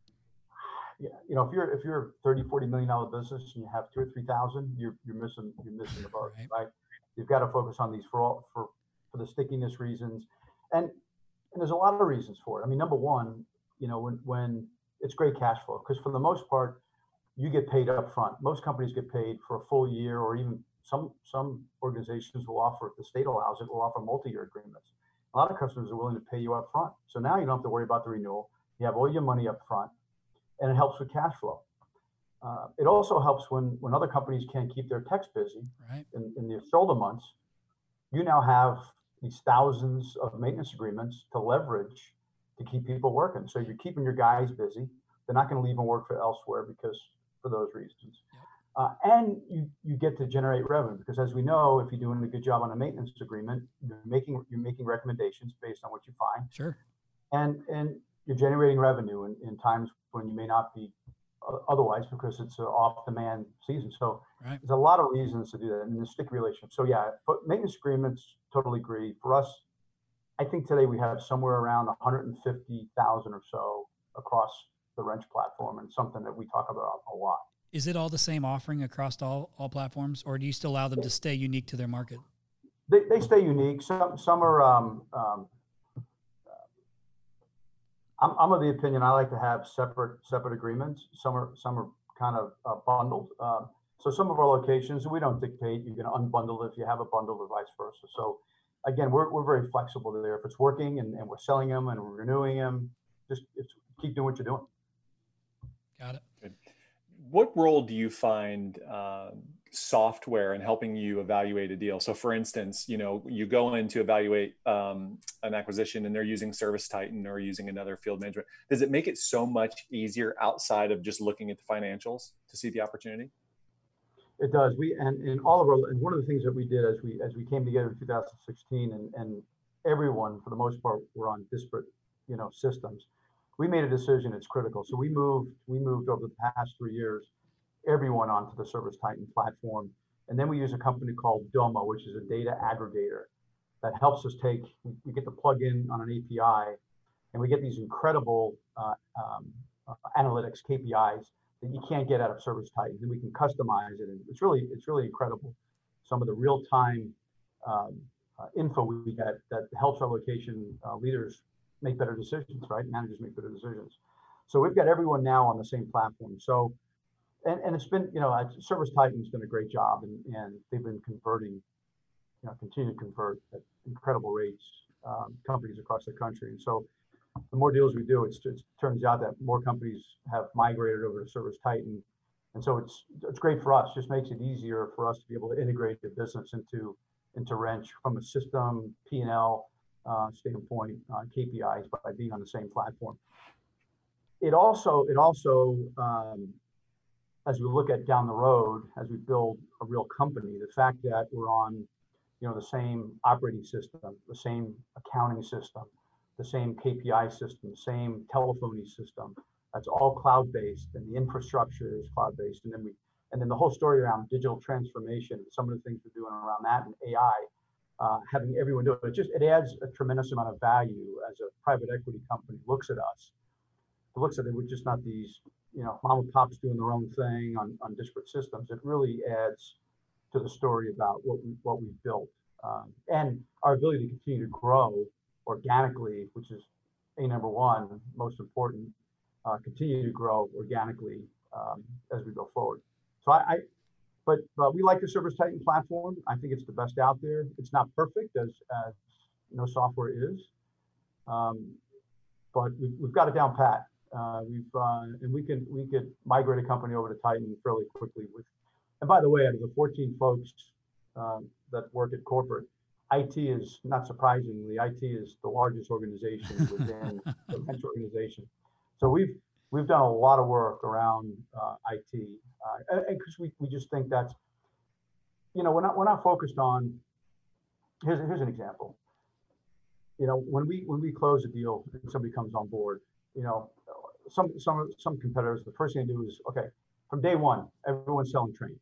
yeah, you know, if you're if you're a thirty, forty million dollar business and you have two or three thousand, you're you're missing you're missing the boat, Right. right? You've got to focus on these for all for for the stickiness reasons, and and there's a lot of reasons for it. I mean, number one, you know, when when it's great cash flow because for the most part, you get paid up front. Most companies get paid for a full year, or even some some organizations will offer, if the state allows it, will offer multi-year agreements. A lot of customers are willing to pay you up front. So now you don't have to worry about the renewal. You have all your money up front, and it helps with cash flow. Uh, it also helps when, when other companies can't keep their techs busy. Right. in, in the shoulder months. You now have these thousands of maintenance agreements to leverage to keep people working. So you're keeping your guys busy. They're not going to leave and work for elsewhere because for those reasons. Yep. Uh, and you, you get to generate revenue because, as we know, if you're doing a good job on a maintenance agreement, you're making you're making recommendations based on what you find. Sure. And and you're generating revenue in, in times when you may not be uh, otherwise because it's an off-demand season. So right. There's a lot of reasons to do that in the sticky relationship. So yeah, but maintenance agreements, totally agree. For us, I think today we have somewhere around one hundred fifty thousand or so across the wrench platform, and something that we talk about a lot. Is it all the same offering across all, all platforms, or do you still allow them to stay unique to their market? They, they stay unique. Some some are. Um, um, I'm, I'm of the opinion I like to have separate separate agreements. Some are some are kind of uh, bundled. Um, so some of our locations we don't dictate. You can unbundle if you have a bundle, or vice versa. So again, we're we're very flexible there. If it's working and, and we're selling them and we're renewing them, just it's, keep doing what you're doing. Got it. Good. What role do you find uh, software in helping you evaluate a deal? So for instance, you know, you go in to evaluate um, an acquisition and they're using ServiceTitan or using another field management. Does it make it so much easier outside of just looking at the financials to see the opportunity? It does. We and in all of our and one of the things that we did as we as we came together in two thousand sixteen, and and everyone for the most part were on disparate, you know, systems. We made a decision. It's critical. So we moved. We moved over the past three years, everyone onto the ServiceTitan platform, and then we use a company called Domo, which is a data aggregator that helps us take. We, we get to plug in on an A P I, and we get these incredible uh, um, uh, analytics K P Is that you can't get out of ServiceTitan, and we can customize it. And it's really it's really incredible. Some of the real time um, uh, info we get that helps our location uh, leaders make better decisions, right? Managers make better decisions. So we've got everyone now on the same platform. So, and, and it's been, you know, ServiceTitan's done a great job, and, and they've been converting, you know, continue to convert at incredible rates, um, companies across the country. And so the more deals we do, it's, it turns out that more companies have migrated over to ServiceTitan. And so it's it's great for us, just makes it easier for us to be able to integrate the business into, into Wrench from a system, P and L, Uh, standpoint, uh, K P Is by being on the same platform. It also, it also, um, as we look at down the road, as we build a real company, the fact that we're on, you know, the same operating system, the same accounting system, the same K P I system, the same telephony system, that's all cloud-based, and the infrastructure is cloud-based, and then we, and then the whole story around digital transformation, some of the things we're doing around that and A I. Uh, having everyone do it, it just it adds a tremendous amount of value as a private equity company looks at us. It looks at it with just not these, you know, mom and pops doing their own thing on, on disparate systems. It really adds to the story about what we what we've built um, and our ability to continue to grow organically, which is a number one, most important. Uh, continue to grow organically um, as we go forward. So I. I But, but we like the ServiceTitan platform. I think it's the best out there. It's not perfect, as, as no software is, um, but we've, we've got it down pat. Uh, we've uh, and we can we could migrate a company over to Titan fairly quickly. With, and by the way, out of the fourteen folks um, that work at corporate, I T is, not surprisingly, I T is the largest organization within the Wrench organization. So we've we've done a lot of work around uh, I T. Uh, and because we, we just think that's, you know, we're not we're not focused on. Here's here's an example. You know, when we when we close a deal and somebody comes on board, you know, some some some competitors, the first thing they do is, okay, from day one, everyone's selling Trane.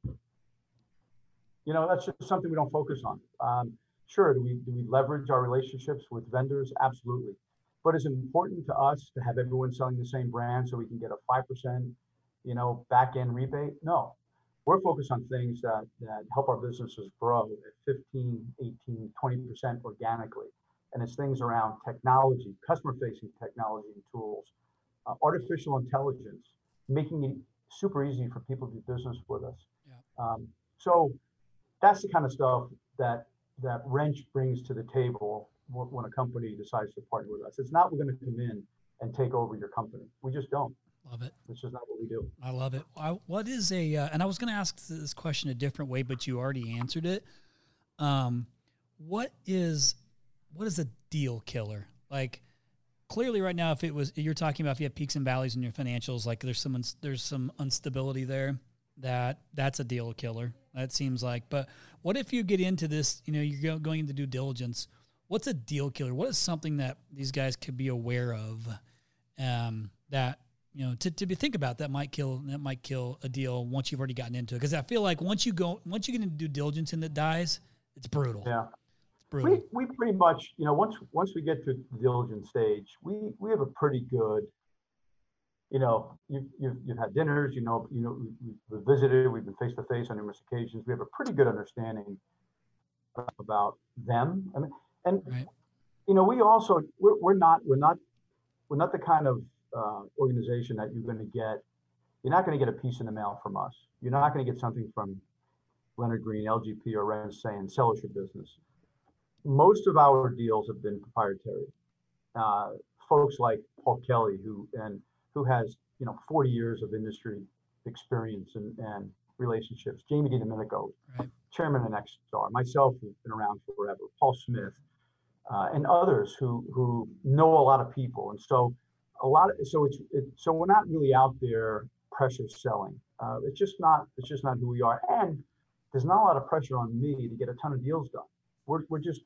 You know, that's just something we don't focus on. Um, sure, do we do we leverage our relationships with vendors? Absolutely, but it's important to us to have everyone selling the same brand so we can get a five percent. You know, back end rebate? No, we're focused on things that, that help our businesses grow at fifteen, eighteen, twenty percent organically. And it's things around technology, customer facing technology and tools, uh, artificial intelligence, making it super easy for people to do business with us. Yeah. Um, so that's the kind of stuff that that Wrench brings to the table when a company decides to partner with us. It's not we're going to come in and take over your company. We just don't. Love it. It's just not what we do. I love it. I, what is a, uh, and I was going to ask this question a different way, but you already answered it. Um, what is, what is a deal killer? Like, clearly right now, if it was, you're talking about if you have peaks and valleys in your financials, like there's some, there's some instability there, that that's a deal killer. That seems like, but what if you get into this, you know, you're going into due diligence, what's a deal killer? What is something that these guys could be aware of, um, that, you know, to, to be think about that might kill that might kill a deal once you've already gotten into it? Because I feel like once you go once you get into due diligence and it dies, it's brutal. Yeah, it's brutal. We we pretty much, you know, once once we get to the diligence stage, we we have a pretty good, you know, you you've, you've had dinners, you know, you know, we, we've visited, we've been face to face on numerous occasions. We have a pretty good understanding about them. I mean, and right. you know, we also we're, we're not we're not we're not the kind of uh, organization that you're going to get. You're not going to get a piece in the mail from us. You're not going to get something from Leonard Green, L G P, or Wrench saying sell us your business. Most of our deals have been proprietary. Uh, folks like Paul Kelly, who and who has you know forty years of industry experience and, and relationships. Jamie DiDomenico, right. chairman of Nexstar, myself, who's been around forever. Paul Smith, uh, and others who who know a lot of people, and so a lot of so it's it, so we're not really out there pressure selling. Uh, it's just not it's just not who we are, and there's not a lot of pressure on me to get a ton of deals done. We're we're just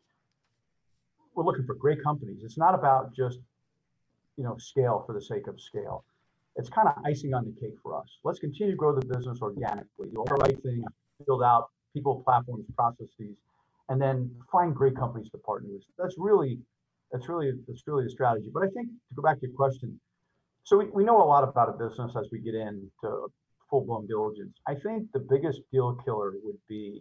we're looking for great companies. It's not about just you know scale for the sake of scale. It's kind of icing on the cake for us. Let's continue to grow the business organically, do all the right things, build out people, platforms, processes, and then find great companies to partner with. That's really, that's really, that's really the strategy. But I think to go back to your question, so we, we know a lot about a business as we get into full-blown diligence. I think the biggest deal killer would be,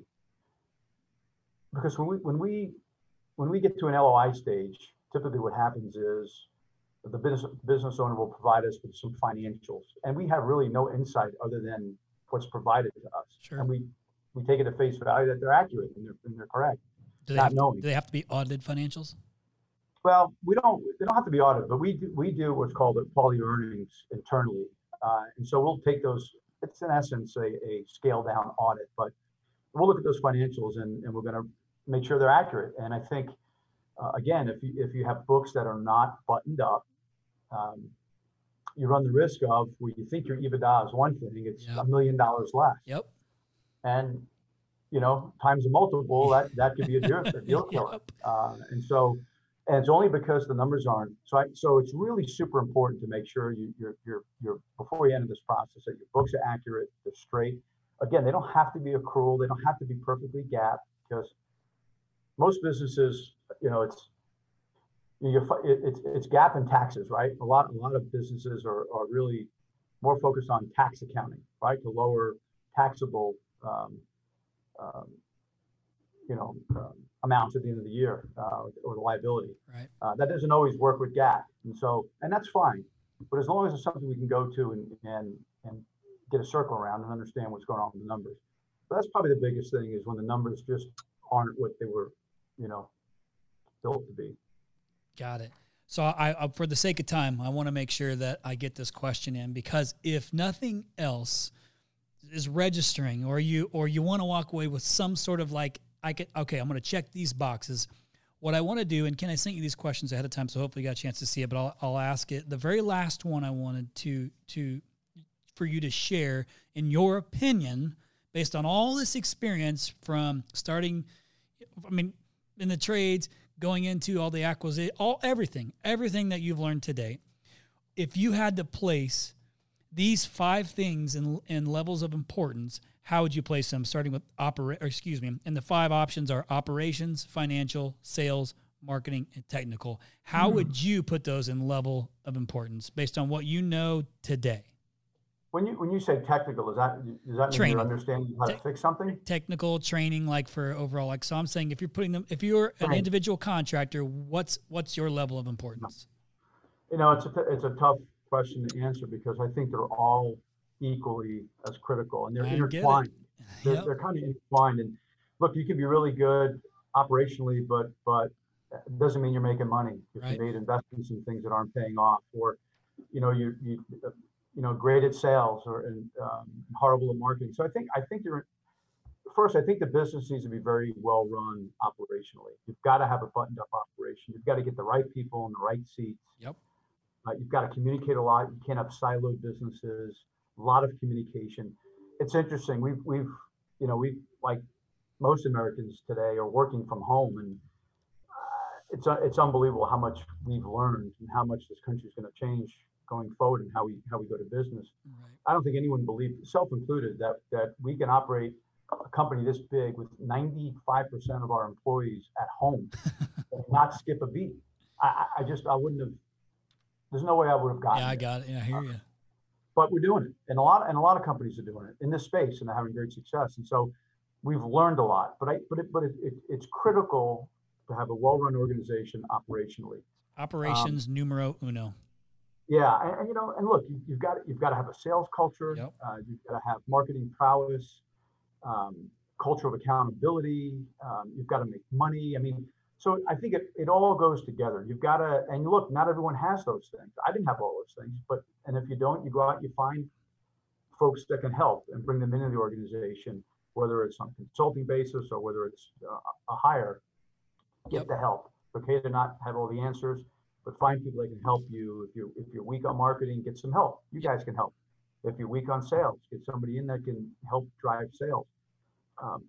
because when we when we when we get to an L O I stage, typically what happens is the business business owner will provide us with some financials, and we have really no insight other than what's provided to us. Sure. And we we take it at face value that they're accurate and they're, and they're correct. Do they, not have to, knowing. do they have to be audited financials? Well, we don't. They don't have to be audited, but we do, we do what's called a quality earnings internally, uh, and so we'll take those. It's in essence a, a scale down audit, but we'll look at those financials and, and we're going to make sure they're accurate. And I think uh, again, if you if you have books that are not buttoned up, um, you run the risk of where you think your EBITDA is one thing, it's a Yep. million dollars less. Yep. And you know, times a multiple, that that could be a deal, a deal killer. Yep. Uh, and so, and it's only because the numbers aren't. So, I, so it's really super important to make sure you, you're, you're, you're before you enter this process that your books are accurate, they're straight. Again, they don't have to be accrual, they don't have to be perfectly GAAP, because most businesses, you know, it's you it, it's it's GAAP and taxes, right? A lot a lot of businesses are are really more focused on tax accounting, right, to lower taxable. Um, um, you know, um, amounts at the end of the year, uh, or the liability. Right. Uh, that doesn't always work with GAAP, and so, and that's fine. But as long as it's something we can go to and and and get a circle around and understand what's going on with the numbers. But that's probably the biggest thing, is when the numbers just aren't what they were, you know, built to be. Got it. So I, I for the sake of time, I want to make sure that I get this question in, because if nothing else is registering, or you or you want to walk away with some sort of like, I could, okay, I'm going to check these boxes. What I want to do, and Ken, I sent you these questions ahead of time, so hopefully you got a chance to see it, but I'll, I'll ask it. The very last one I wanted to to for you to share, in your opinion, based on all this experience from starting, I mean, in the trades, going into all the acquisition, all everything, everything that you've learned today, if you had to place these five things in, in levels of importance, how would you place them? Starting with operate, or excuse me, and the five options are operations, financial, sales, marketing, and technical. How mm. would you put those in level of importance based on what you know today? When you when you say technical, is that does that mean Training. you're understanding how to Te- fix something? Technical training, like for overall, like so. I'm saying, if you're putting them, if you're an Right. individual contractor, what's what's your level of importance? You know, it's a it's a tough question to answer because I think they're all equally as critical and they're I intertwined. They're, Yep. they're kind of intertwined. And look, you can be really good operationally, but but it doesn't mean you're making money if Right. you made investments in things that aren't paying off, or you know you you you know great at sales or and um, horrible at marketing. So I think I think you're first. I think the business needs to be very well run operationally. You've got to have a buttoned up operation. You've got to get the right people in the right seats. Yep. Uh, you've got to communicate a lot. You can't have siloed businesses. A lot of communication. It's interesting. We've we've you know we've like most Americans today are working from home, and uh, it's uh, it's unbelievable how much we've learned and how much this country is going to change going forward and how we how we go to business. Right. I don't think anyone believed, self included, that that we can operate a company this big with ninety-five percent of our employees at home and not skip a beat. I, I just I wouldn't have. There's no way I would have gotten. Yeah, I it. got it. Yeah, I hear you. But we're doing it, and a lot and a lot of companies are doing it in this space, and they're having great success. And so we've learned a lot. But I but it, but it, it, it's critical to have a well-run organization operationally. Operations Um, numero uno. Yeah, and, and you know, and look, you, you've got you've got to have a sales culture. Yep. Uh, you've got to have marketing prowess, um, culture of accountability. Um, you've got to make money. I mean, so I think it, it all goes together. You've got to, and look, not everyone has those things. I didn't have all those things, but and if you don't, you go out, you find folks that can help and bring them into the organization, whether it's on a consulting basis or whether it's uh, a hire. Get Yep. the help. It's okay to not have all the answers, but find people that can help you. If you're if you're weak on marketing, get some help. You guys can help. If you're weak on sales, get somebody in that can help drive sales. Um,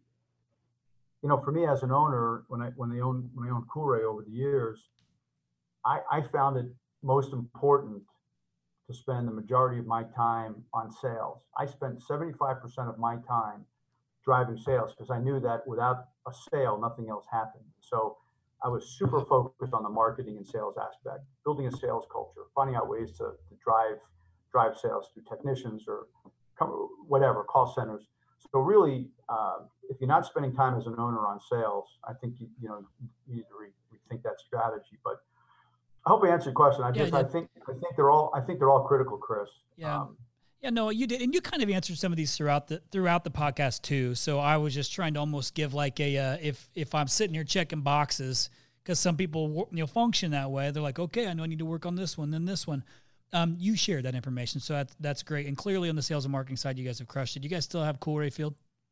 you know, for me as an owner, when I when they own when I owned Coolray over the years, I, I found it most important to spend the majority of my time on sales. I spent seventy-five percent of my time driving sales because I knew that without a sale, nothing else happened. So I was super focused on the marketing and sales aspect, building a sales culture, finding out ways to, to drive drive sales through technicians or come, whatever, call centers. So really, uh, if you're not spending time as an owner on sales, I think you you know you need to re- rethink that strategy. But I hope I answered your question. I Yeah, just you I did. think I think they're all I think they're all critical, Chris. Yeah. Um, Yeah, no, you did, and you kind of answered some of these throughout the throughout the podcast too. So I was just trying to almost give like a uh, if if I'm sitting here checking boxes, because some people you know function that way. They're like, okay, I know I need to work on this one, then this one. Um, you shared that information, so that's that's great. And clearly on the sales and marketing side, you guys have crushed it. You guys still have Coolray Field?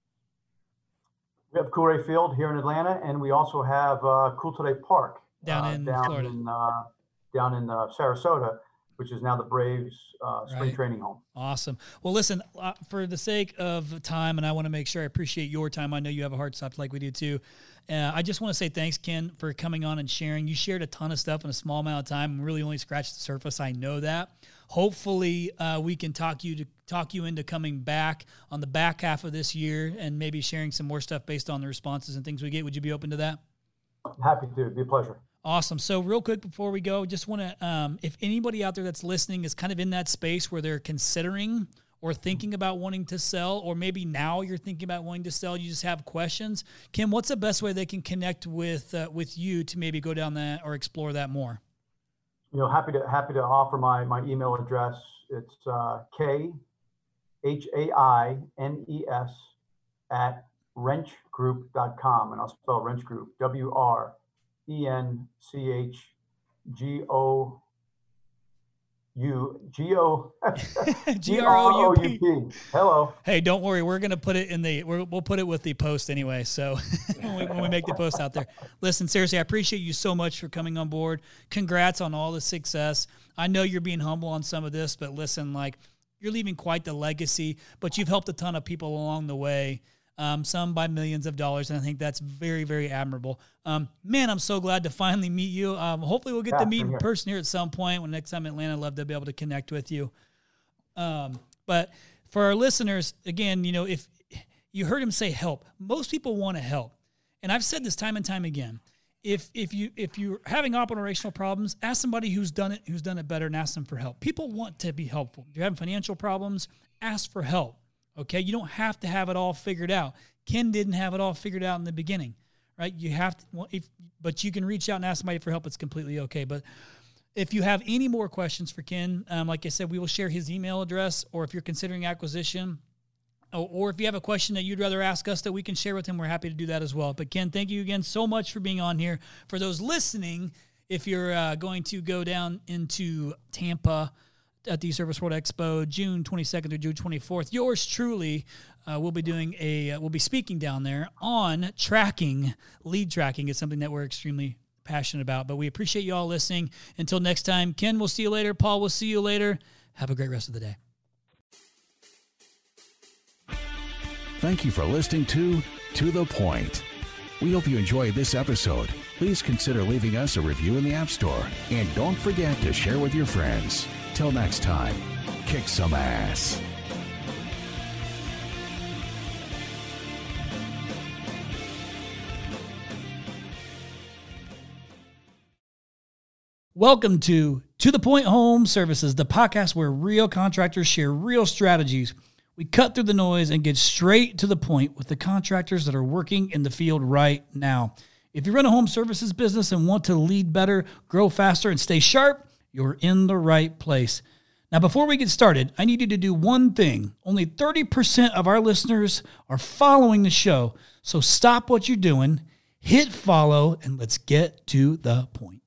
we have Coolray Field here in Atlanta, and we also have uh, Cool Today Park Down uh, in down Florida. in uh, down in uh, Sarasota, which is now the Braves uh, spring Right. training home. Awesome. Well, listen, uh, for the sake of time, and I want to make sure I appreciate your time. I know you have a hard stop like we do too. Uh, I just want to say thanks, Ken, for coming on and sharing. You shared a ton of stuff in a small amount of time and really only scratched the surface. I know that. Hopefully, uh, we can talk you to talk you into coming back on the back half of this year and maybe sharing some more stuff based on the responses and things we get. Would you be open to that? Happy to. It'd be a pleasure. Awesome. So real quick before we go, just want to, um, if anybody out there that's listening is kind of in that space where they're considering or thinking about wanting to sell, or maybe now you're thinking about wanting to sell, you just have questions. Kim, what's the best way they can connect with uh, with you to maybe go down that or explore that more? You know, happy to happy to offer my my email address. It's uh, K H A I N E S at wrench group dot com, and I'll spell Wrench Group W R E N C H G O U G O G R O U P. Hello. Hey, don't worry. We're going to put it in the, we're, we'll put it with the post anyway. So when, we, when we make the post out there, listen, seriously, I appreciate you so much for coming on board. Congrats on all the success. I know you're being humble on some of this, but listen, like you're leaving quite the legacy, but you've helped a ton of people along the way. Um, some by millions of dollars, and I think that's very, very admirable. Um, man, I'm so glad to finally meet you. Um, hopefully we'll get Yeah, to meet same in here. person here at some point. When next time in Atlanta, I'd love to be able to connect with you. Um, but for our listeners, again, you know, if you heard him say help, most people want to help. And I've said this time and time again. If if you if you're having operational problems, ask somebody who's done it, who's done it better, and ask them for help. People want to be helpful. If you're having financial problems, ask for help. Okay, you don't have to have it all figured out. Ken didn't have it all figured out in the beginning, right? You have to, well, if, but you can reach out and ask somebody for help. It's completely okay. But If you have any more questions for Ken, um, like I said, we will share his email address, or if you're considering acquisition, or, or if you have a question that you'd rather ask us that we can share with him, we're happy to do that as well. But Ken, thank you again so much for being on here. For those listening, if you're uh, going to go down into Tampa at the Service World Expo, June twenty-second through June twenty-fourth, yours truly uh, will be doing a, uh, we'll be speaking down there on tracking, lead tracking. It's something that we're extremely passionate about, but we appreciate you all listening. Until next time, Ken, we'll see you later. Paul, we'll see you later. Have a great rest of the day. Thank you for listening to To The Point. We hope you enjoyed this episode. Please consider leaving us a review in the App Store. And don't forget to share with your friends. Till next time, kick some ass. Welcome to To The Point Home Services, the podcast where real contractors share real strategies. We cut through the noise and get straight to the point with the contractors that are working in the field right now. If you run a home services business and want to lead better, grow faster, and stay sharp, you're in the right place. Now, before we get started, I need you to do one thing. Only thirty percent of our listeners are following the show. So stop what you're doing, hit follow, and let's get to the point.